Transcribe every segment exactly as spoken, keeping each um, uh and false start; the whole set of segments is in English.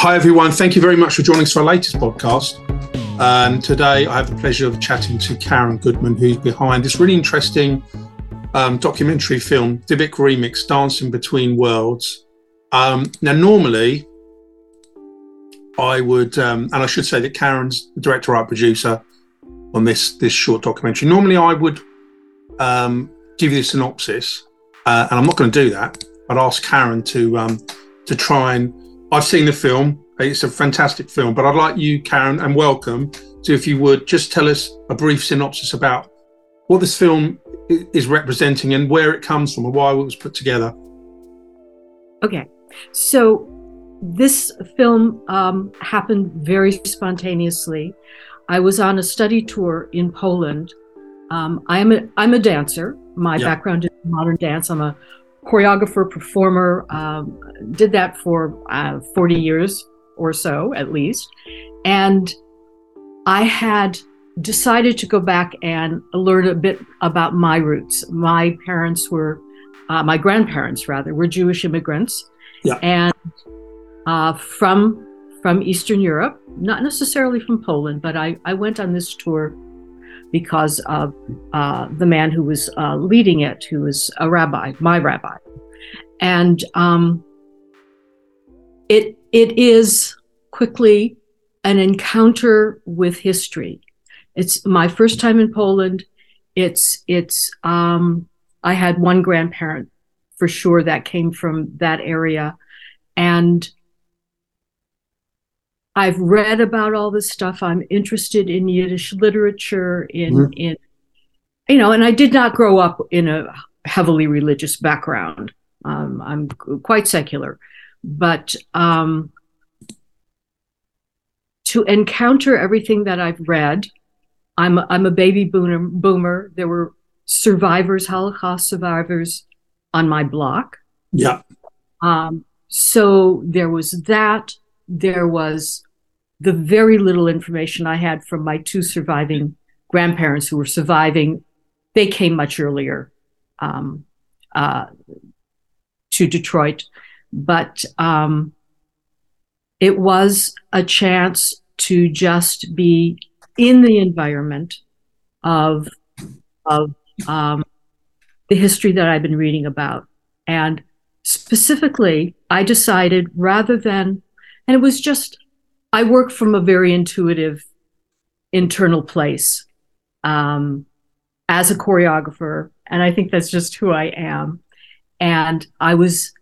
Hi everyone, thank you very much for joining us for our latest podcast. And today I have the pleasure of chatting to Karen Goodman, who's behind this really interesting um, documentary film, Dybbuk Remix, Dancing Between Worlds. Um, now normally I would, um, and I should say that Karen's the director, art producer on this, this short documentary. Normally I would um, give you the synopsis, uh, and I'm not going to do that. I'd ask Karen to um, to try and, I've seen the film, it's a fantastic film, but I'd like you, Karen, and welcome, to, if you would, just tell us a brief synopsis about what this film is representing and where it comes from and why it was put together. Okay, so this film um, happened very spontaneously. I was on a study tour in Poland. Um, I'm a I'm a dancer. My Yeah. background is modern dance. I'm a choreographer, performer. Um, did that for uh, forty years or so, at least. And I had decided to go back and learn a bit about my roots. My parents were, uh, my grandparents rather, were Jewish immigrants. Yeah. And uh, from from Eastern Europe, not necessarily from Poland, but I, I went on this tour because of uh, the man who was uh, leading it, who was a rabbi, my rabbi. And um, it it is quickly an encounter with history. It's my first time in Poland. It's, it's um, I had one grandparent for sure that came from that area. And I've read about all this stuff. I'm interested in Yiddish literature, in, mm-hmm. in, you know, and I did not grow up in a heavily religious background. Um, I'm quite secular, but um, to encounter everything that I've read, I'm a, I'm a baby boomer, boomer. There were survivors, Holocaust survivors on my block. Yeah. Um, so there was that. There was the very little information I had from my two surviving grandparents who were surviving. They came much earlier um, uh, to Detroit, but um, it was a chance to just be in the environment of, of um, the history that I've been reading about. And specifically, I decided rather than, and it was just, I work from a very intuitive internal place um, as a choreographer. And I think that's just who I am. And I was,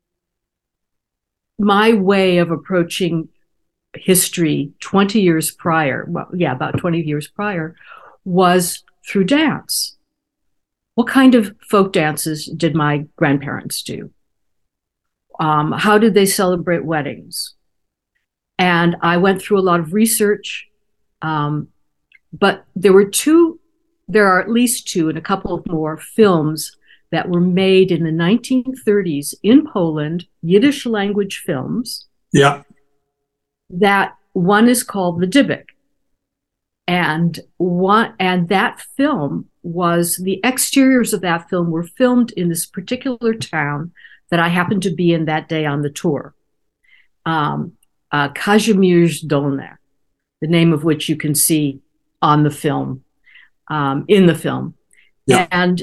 my way of approaching history twenty years prior, well, yeah, about twenty years prior, was through dance. What kind of folk dances did my grandparents do? Um, how did they celebrate weddings? And I went through a lot of research, um, but there were two, there are at least two and a couple of more films that were made in the nineteen thirties in Poland, Yiddish language films. Yeah. That one is called the Dybbuk. And one, and that film was, the exteriors of that film were filmed in this particular town that I happened to be in that day on the tour. Um, uh, Kazimierz Dolny, the name of which you can see on the film, um, in the film. Yeah. And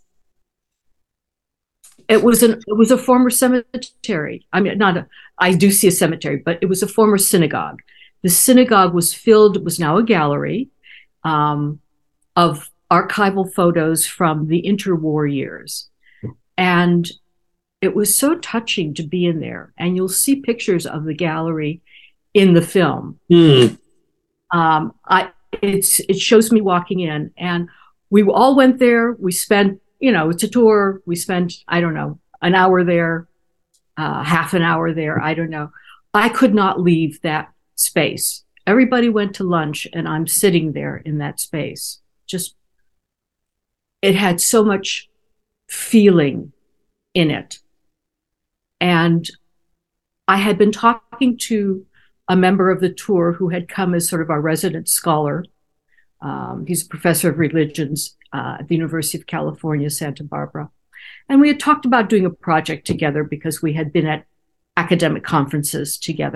it was an it was a former cemetery. I mean, not a, I do see a cemetery, but it was a former synagogue. The synagogue was filled, it was now a gallery um, of archival photos from the interwar years. And it was so touching to be in there. And you'll see pictures of the gallery in the film. Mm. Um, I it's it shows me walking in, and we all went there. We spent, you know, it's a tour. We spent, I don't know, an hour there, uh, half an hour there. I don't know. I could not leave that space. Everybody went to lunch and I'm sitting there in that space. Just, it had so much feeling in it. And I had been talking to a member of the tour who had come as sort of our resident scholar. Um, he's a professor of religions uh, at the University of California, Santa Barbara. And we had talked about doing a project together because we had been at academic conferences together.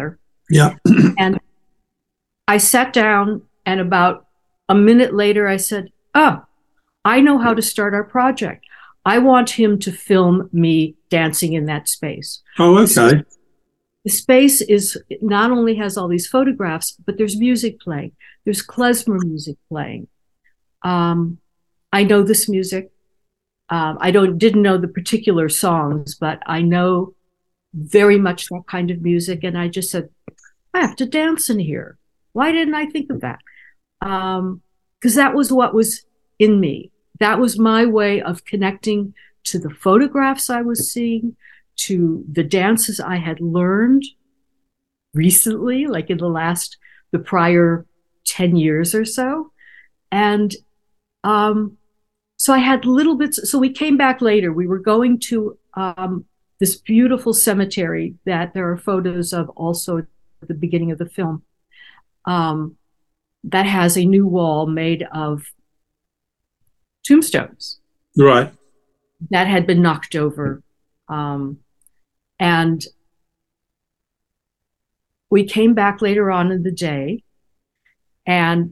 Yeah. And I sat down, and about a minute later, I said, oh, I know how to start our project. I want him to film me dancing in that space. Oh, okay. The space is not only has all these photographs, but there's music playing. There's klezmer music playing. Um, I know this music. Um, I don't didn't know the particular songs, but I know very much that kind of music. And I just said, I have to dance in here. Why didn't I think of that? Um, because that was what was in me. That was my way of connecting to the photographs I was seeing, to the dances I had learned recently, like in the last, the prior ten years or so. And um, so I had little bits. So we came back later. We were going to um, this beautiful cemetery that there are photos of also at the beginning of the film, um, that has a new wall made of tombstones. Right. That had been knocked over. Um, and we came back later on in the day, and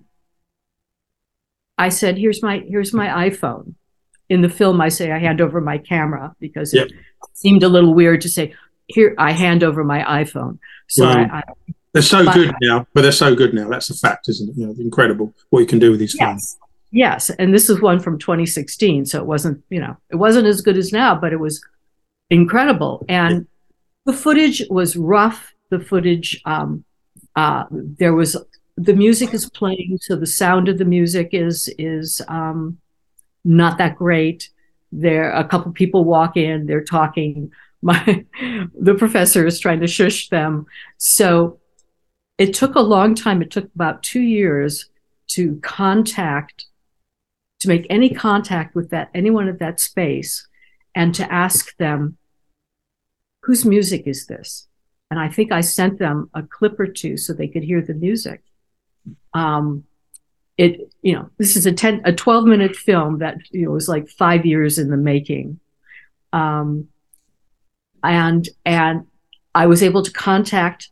I said, here's my here's my iPhone. In the film, I say I hand over my camera because Yep. it seemed a little weird to say, here, I hand over my iPhone. So Wow. I, I, They're so but, good now, but they're so good now. That's a fact, isn't it? You know, incredible what you can do with these films. yes, yes. And this is one from twenty sixteen. So it wasn't, you know, it wasn't as good as now, but it was incredible. And the footage was rough. The footage, um, uh, there was, the music is playing, so the sound of the music is is um, not that great. There, a couple people walk in, they're talking. My the professor is trying to shush them. So it took a long time. It took about two years to contact, to make any contact with that anyone at that space, and to ask them, whose music is this? And I think I sent them a clip or two so they could hear the music. Um, it, you know, this is a ten, a twelve minute film that, you know, was like five years in the making. Um, and, and I was able to contact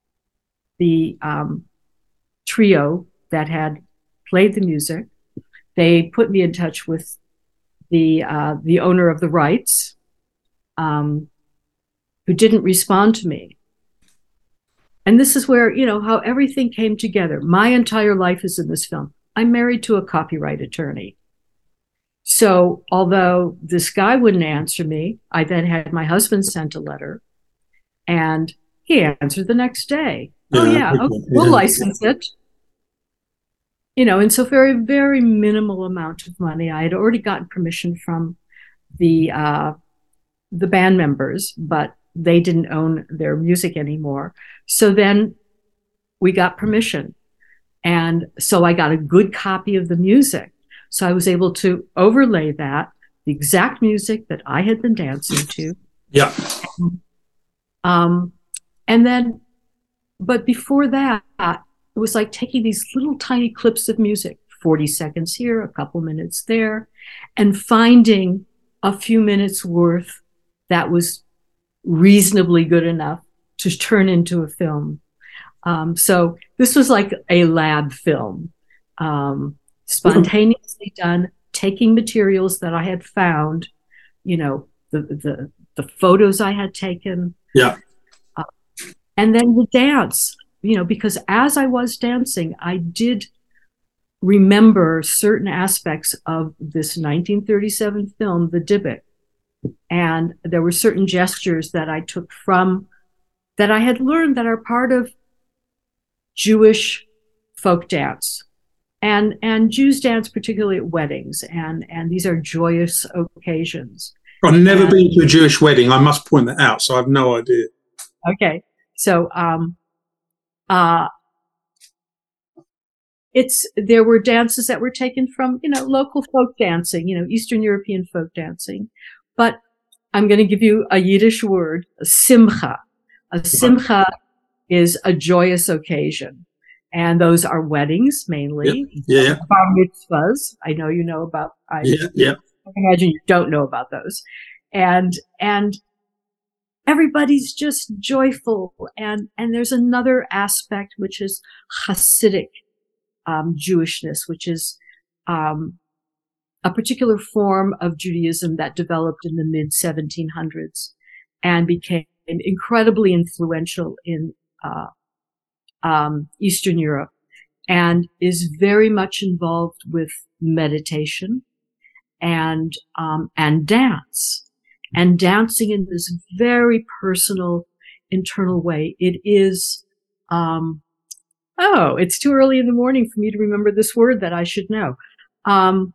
the um, trio that had played the music. They put me in touch with the, uh, the owner of the rights, um, who didn't respond to me. And this is where, you know, how everything came together. My entire life is in this film. I'm married to a copyright attorney. So although this guy wouldn't answer me, I then had my husband sent a letter, and he answered the next day. Yeah, oh, yeah, okay, yeah, we'll license it. You know, and so very, very minimal amount of money. I had already gotten permission from the uh, the band members, but they didn't own their music anymore. So then we got permission. And so I got a good copy of the music. So I was able to overlay that, the exact music that I had been dancing to. Yeah. Um, and then, but before that, it was like taking these little tiny clips of music, forty seconds here, a couple minutes there, and finding a few minutes worth that was reasonably good enough to turn into a film. Um, so this was like a lab film, um, spontaneously done, taking materials that I had found, you know, the the, the photos I had taken. Yeah. Uh, and then the dance, you know, because as I was dancing, I did remember certain aspects of this nineteen thirty-seven film, The Dybbuk. And there were certain gestures that I took from, that I had learned that are part of Jewish folk dance. And, and Jews dance particularly at weddings, and, and these are joyous occasions. I've never and, been to a Jewish wedding, I must point that out, so I have no idea. Okay, so um, uh, it's there were dances that were taken from, you know, local folk dancing, you know, Eastern European folk dancing. But I'm going to give you a Yiddish word, a simcha. A simcha is a joyous occasion. And those are weddings mainly. Yeah. yeah. Bar mitzvahs. I know you know about. I, yeah. Yeah. I imagine you don't know about those. And and everybody's just joyful. And, and there's another aspect, which is Hasidic, um, Jewishness, which is, um, a particular form of Judaism that developed in the mid seventeen hundreds and became incredibly influential in, uh, um, Eastern Europe, and is very much involved with meditation and, um, and dance. And dancing in this very personal, internal way. It is, um, oh, it's too early in the morning for me to remember this word that I should know. Um,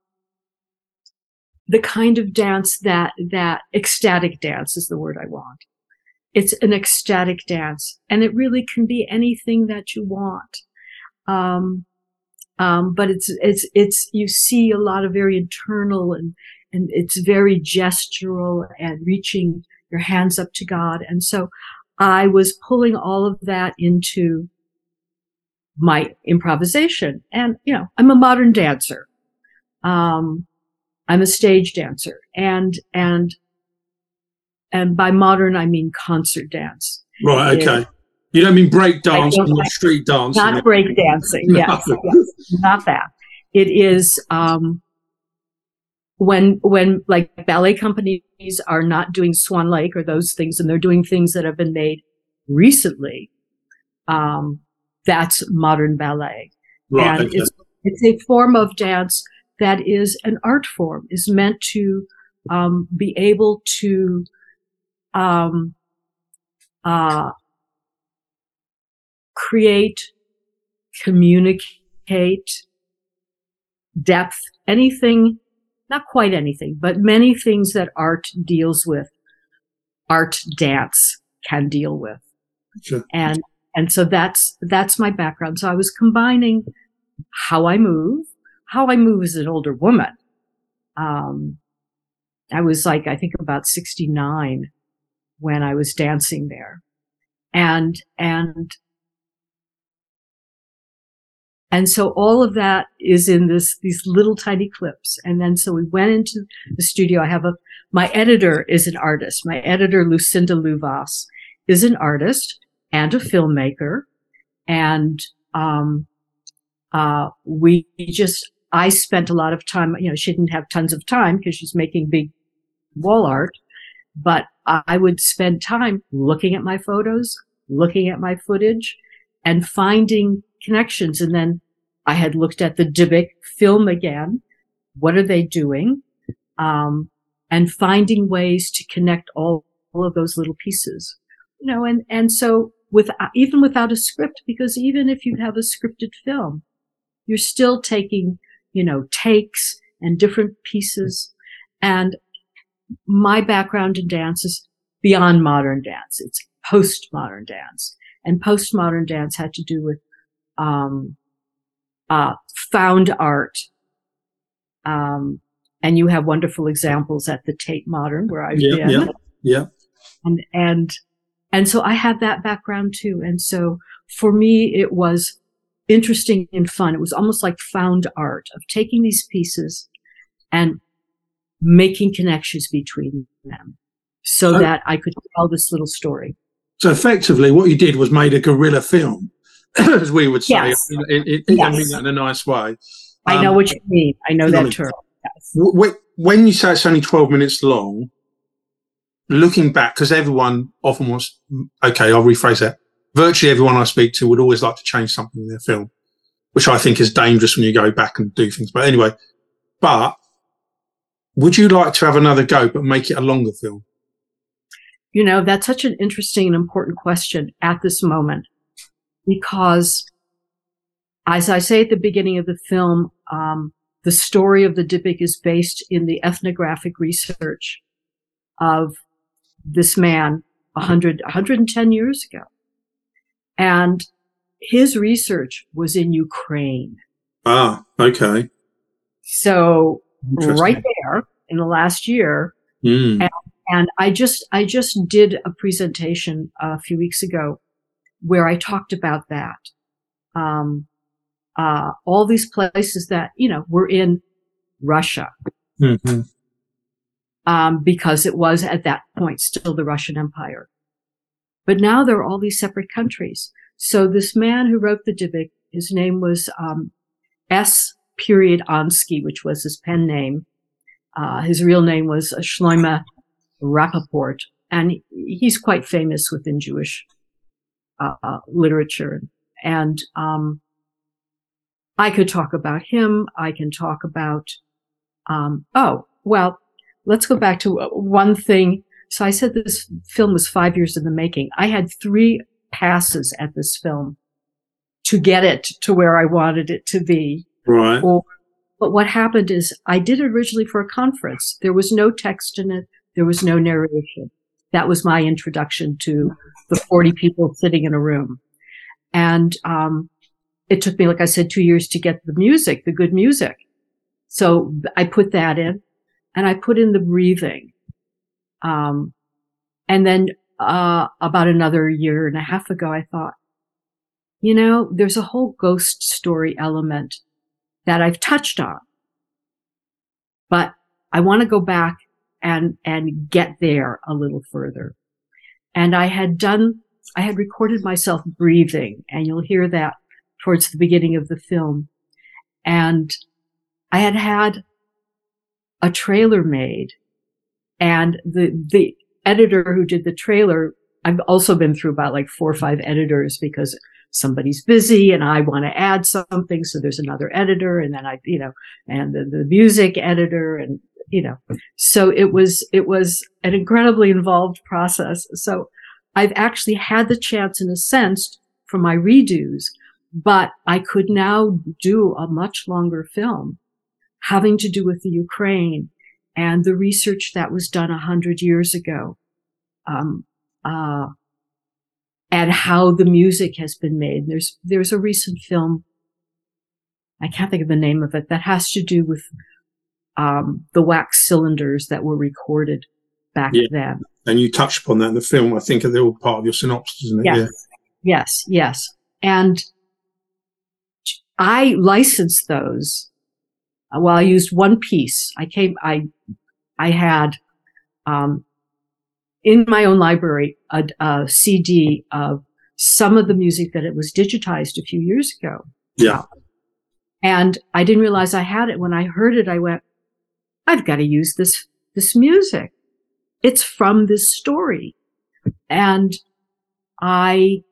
the kind of dance that, that ecstatic dance is the word I want. It's an ecstatic dance, and it really can be anything that you want. Um, um, but it's, it's, it's, you see a lot of very internal and, and it's very gestural and reaching your hands up to God. And so I was pulling all of that into my improvisation. And, you know, I'm a modern dancer. Um, I'm a stage dancer. And, and, and by modern, I mean concert dance. Right. Okay. It, you don't mean break dance or like, street dance? Not break dancing. Yes, yes. Not that. It is, um, when, when like ballet companies are not doing Swan Lake or those things, and they're doing things that have been made recently, um, that's modern ballet. Right. And Okay. it's, it's a form of dance that is an art form, is meant to, um, be able to, um, uh, create, communicate, depth, anything, not quite anything, but many things that art deals with, art dance can deal with. Sure. And, and so that's, that's my background. So I was combining how I move, how I move as an older woman. Um, I was like, I think about sixty-nine when I was dancing there. And, and, And so all of that is in this, these little tiny clips. And then so we went into the studio. I have a, my editor is an artist. My editor, Lucinda Luvas, is an artist and a filmmaker. And, um, uh, we just, I spent a lot of time, you know, she didn't have tons of time because she's making big wall art, but I would spend time looking at my photos, looking at my footage, and finding connections. And then I had looked at the Dybbuk film again. What are they doing? Um, and finding ways to connect all, all of those little pieces, you know, and, and so with, even without a script, because even if you have a scripted film, you're still taking, you know, takes and different pieces. And my background in dance is beyond modern dance. It's postmodern dance. And postmodern dance had to do with, um, uh, found art. Um, and you have wonderful examples at the Tate Modern where I've yeah, been. Yeah, yeah. And, and, and so I had that background too. And so for me, it was interesting and fun. It was almost like found art of taking these pieces and making connections between them so, so that I could tell this little story. So effectively what you did was made a guerrilla film, as we would say. Yes. It, it, it, yes. I mean that in a nice way. Um, I know what you mean. I know that term. Yes. When you say it's only twelve minutes long, looking back, because everyone often wants, okay, I'll rephrase that. Virtually everyone I speak to would always like to change something in their film, which I think is dangerous when you go back and do things. But anyway, but would you like to have another go, but make it a longer film? You know, that's such an interesting and important question at this moment, because as I say at the beginning of the film, um, the story of the Dybbuk is based in the ethnographic research of this man one hundred, one hundred ten years ago. And his research was in Ukraine. Ah, okay. So right there in the last year, mm. and, and I just, I just did a presentation a few weeks ago where I talked about that. Um, uh, all these places that, you know, were in Russia, mm-hmm. um, because it was at that point still the Russian Empire. But now there are all these separate countries. So this man who wrote the Dybbuk, his name was um, S. period Ansky, which was his pen name. Uh, his real name was Shlomo Rappaport, and he's quite famous within Jewish uh, uh, literature. And um, I could talk about him. I can talk about, um, oh, well, let's go back to one thing. So I said this film was five years in the making. I had three passes at this film to get it to where I wanted it to be. Right. Or, but what happened is I did it originally for a conference. There was no text in it. There was no narration. That was my introduction to the forty people sitting in a room. And um, it took me, like I said, two years to get the music, the good music. So I put that in, and I put in the breathing. Um, and then uh, about another year and a half ago, I thought, you know, there's a whole ghost story element that I've touched on, but I want to go back and, and get there a little further. And I had done, I had recorded myself breathing, and you'll hear that towards the beginning of the film. And I had had a trailer made, and the, the editor who did the trailer, I've also been through about like four or five editors because somebody's busy and I want to add something. So there's another editor, and then I, you know, and the, the music editor, and, you know, so it was, it was an incredibly involved process. So I've actually had the chance, in a sense, for my redos, but I could now do a much longer film having to do with the Ukraine and the research that was done a hundred years ago. Um, uh, and how the music has been made. There's, there's a recent film, I can't think of the name of it, that has to do with, um, the wax cylinders that were recorded back yeah. then. And you touched upon that in the film. I think they're all part of your synopsis, isn't it? Yes. Yeah. Yes. Yes. And I licensed those. Well, I used one piece. I came, I, I had, um, in my own library, a, a C D of some of the music that it was digitized a few years ago. Yeah. And I didn't realize I had it. When I heard it, I went, I've got to use this, this music. It's from this story. And I,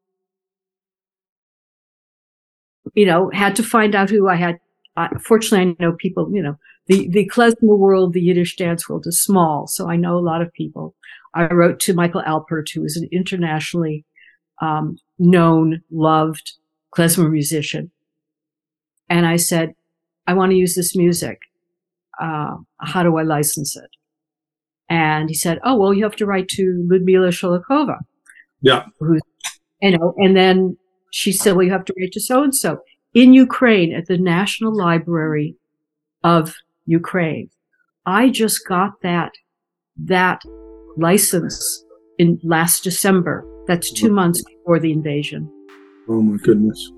you know, had to find out who I had. Uh, fortunately, I know people, you know, the, the klezmer world, the Yiddish dance world is small. So I know a lot of people. I wrote to Michael Alpert, who is an internationally um, known, loved klezmer musician. And I said, I want to use this music. Uh, how do I license it? And he said, oh, well, you have to write to Ludmila Sholikova. Yeah. Who's, you know, and then she said, well, you have to write to so-and-so in Ukraine at the National Library of Ukraine. I just got that, that license in last December. That's two months before the invasion. Oh my goodness.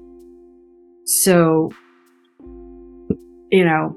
So, you know,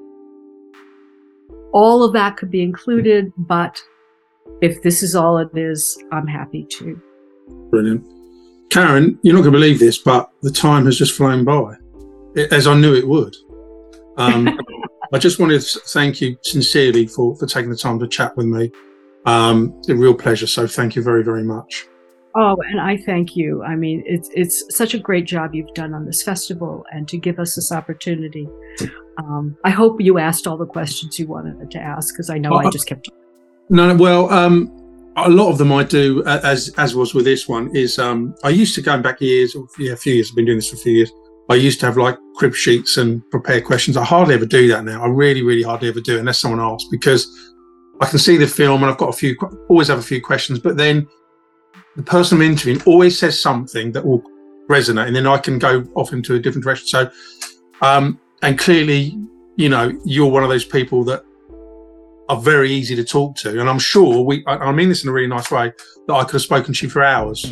all of that could be included, but if this is all it is, I'm happy to. Brilliant. Karen, you're not going to believe this, but the time has just flown by, as I knew it would. Um, I just wanted to thank you sincerely for, for taking the time to chat with me. Um, it's a real pleasure. So thank you very, very much. Oh, and I thank you. I mean, it's it's such a great job you've done on this festival and to give us this opportunity. Um, I hope you asked all the questions you wanted to ask, because I know well, I just kept. No, well, um, a lot of them I do, as as was with this one, is um, I used to, going back years, or yeah, a few years, I've been doing this for a few years, I used to have like crib sheets and prepare questions. I hardly ever do that now. I really, really hardly ever do it unless someone asks, because I can see the film and I've got a few, always have a few questions, but then the person I'm interviewing always says something that will resonate, and then I can go off into a different direction. So, um, and clearly, you know, you're one of those people that are very easy to talk to. And I'm sure we, I, I mean this in a really nice way, that I could have spoken to you for hours.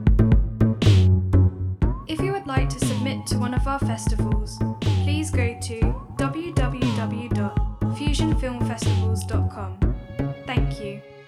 If you would like to submit to one of our festivals, please go to film festivals dot com. Thank you.